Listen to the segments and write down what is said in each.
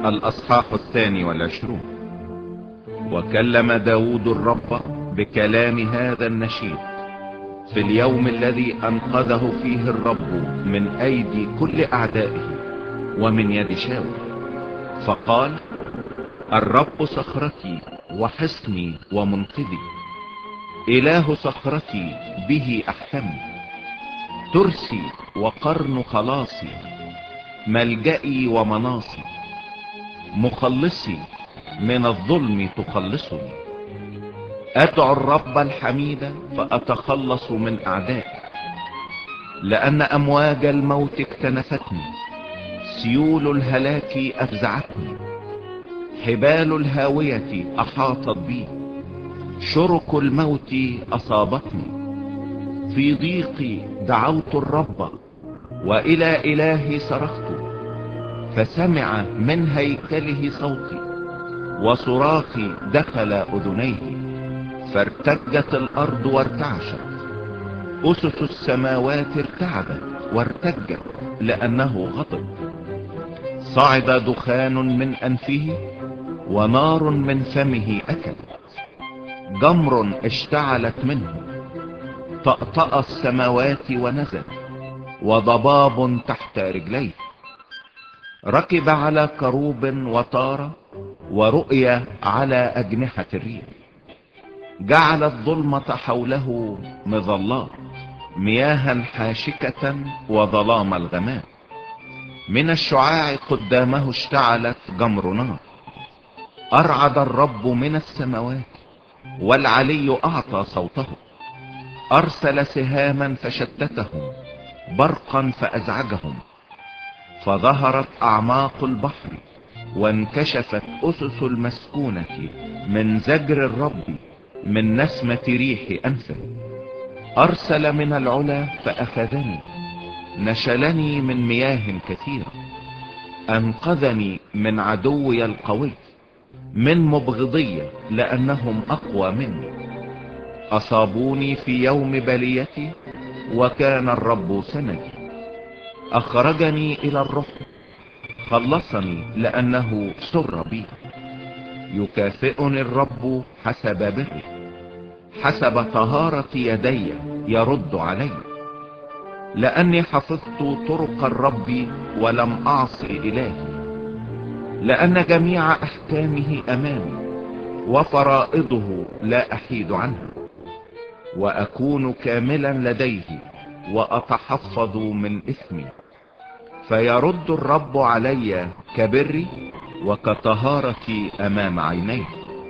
الأصحاح 22. وكلم داود الرب بكلام هذا النشيد في اليوم الذي أنقذه فيه الرب من أيدي كل أعدائه ومن يد شاول، فقال: الرب صخرتي وحصني ومنقذي، إله صخرتي به أحتمي، ترسي وقرن خلاصي، ملجئي ومناصي، مخلصي من الظلم تخلصني. أدعو الرب الحميد فأتخلص من أعدائي، لأن أمواج الموت اكتنفتني، سيول الهلاك أفزعتني، حبال الهاوية أحاطت بي، شرك الموت أصابتني. في ضيقي دعوت الرب وإلى إلهي صرخت، فسمع من هيكله صوتي، وصراخي دخل أذنيه. فارتجت الأرض وارتعشت، أسس السماوات ارتعبت وارتجت لأنه غضب. صعد دخان من أنفه ونار من فمه أكلت، جمر اشتعلت منه، طأطأ السماوات ونزل، وضباب تحت رجليه. ركب على كروب وطار، ورؤي على أجنحة الريح. جعل الظلمة حوله مظلات، مياها حاشكة وظلام الغمام. من الشعاع قدامه اشتعلت جمر نار. أرعد الرب من السماوات، والعلي أعطى صوته. أرسل سهاما فشتتهم، برقا فأزعجهم. فظهرت أعماق البحر، وانكشفت أسس المسكونة من زجر الرب، من نسمة ريح أنفه. أرسل من العلا فأخذني، نشلني من مياه كثيرة. أنقذني من عدوي القوي، من مبغضي لأنهم أقوى مني. أصابوني في يوم بليتي، وكان الرب سندي. أخرجني إلى الرحم، خلصني لأنه سر بي. يكافئني الرب حسب بري، حسب طهارة يدي يرد علي. لأني حفظت طرق الرب ولم أعص إلهي، لأن جميع أحكامه أمامي، وفرائضه لا أحيد عنها. وأكون كاملا لديه، وأتحفظ من إثمي. فيرد الرب علي كبري وكطهارتي أمام عينيه.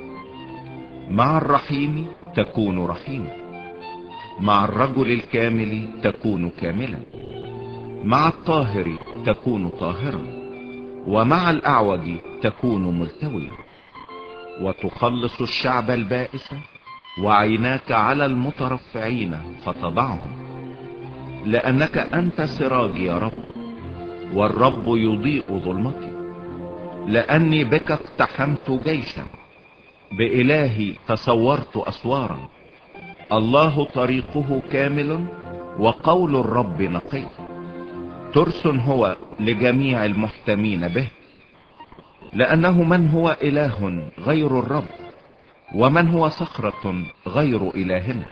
مع الرحيم تكون رحيما، مع الرجل الكامل تكون كاملا، مع الطاهر تكون طاهرا، ومع الأعوج تكون ملتويا. وتخلص الشعب البائس، وعيناك على المترفعين فتضعهم. لأنك أنت سراجي يا رب، والرب يضيء ظلمتي. لأني بك اقتحمت جيشا، بإلهي تصورت أسوارا. الله طريقه كامل، وقول الرب نقي. ترس هو لجميع المحتمين به. لأنه من هو إله غير الرب، ومن هو صخرة غير إلهنا؟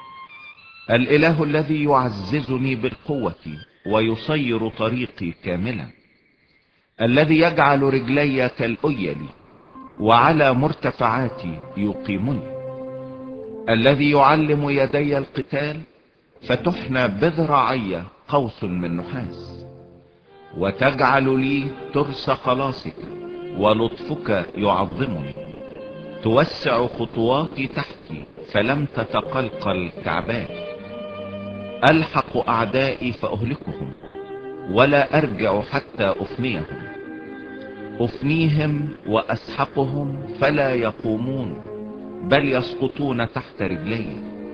الإله الذي يعززني بالقوة ويصير طريقي كاملا، الذي يجعل رجلي كالأيل، وعلى مرتفعاتي يقيمني، الذي يعلم يدي القتال، فتحنى بذراعي قوس من نحاس. وتجعل لي ترس خلاصك، ولطفك يعظمني. توسع خطواتي تحتي، فلم تتقلقل كعباي. ألحق أعدائي فأهلكهم، ولا أرجع حتى أفنيهم. أفنيهم وأسحقهم فلا يقومون، بل يسقطون تحت رجلي.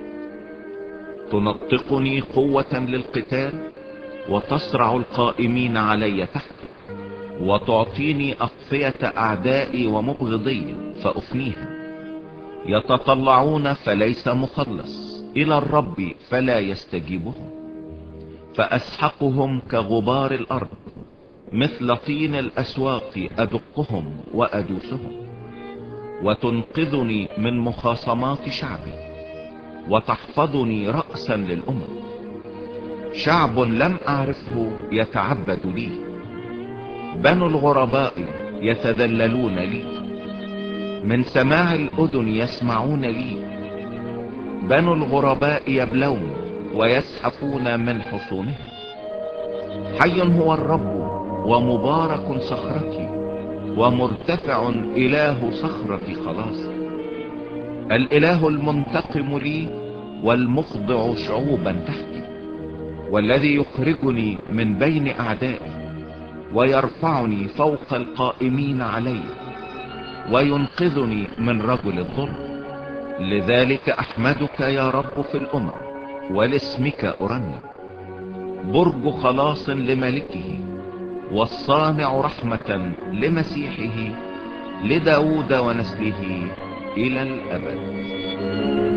تنطقني قوة للقتال، وتصرع القائمين علي تحتي. وتعطيني أطفية أعدائي ومبغضي فأفنيهم. يتطلعون فليس مخلص، إلى الرب فلا يستجيبهم. فأسحقهم كغبار الأرض، مثل طين الأسواق أدقهم وأدوسهم، وتنقذني من مخاصمات شعبي، وتحفظني رأسا للأمم. شعب لم أعرفه يتعبد لي، بنو الغرباء يتذللون لي، من سماع الأذن يسمعون لي. بنو الغرباء يبلون ويزحفون من حصونهم. حي هو الرب ومبارك صخرتي، ومرتفع إله صخرة خلاص. الإله المنتقم لي والمخضع شعوبا تحتي، والذي يخرجني من بين أعدائي، ويرفعني فوق القائمين علي، وينقذني من رجل الظلم. لذلك أحمدك يا رب في الأمم، ولاسمك أرنم. برج خلاص لملكه، والصانع رحمة لمسيحه، لداود ونسله إلى الأبد.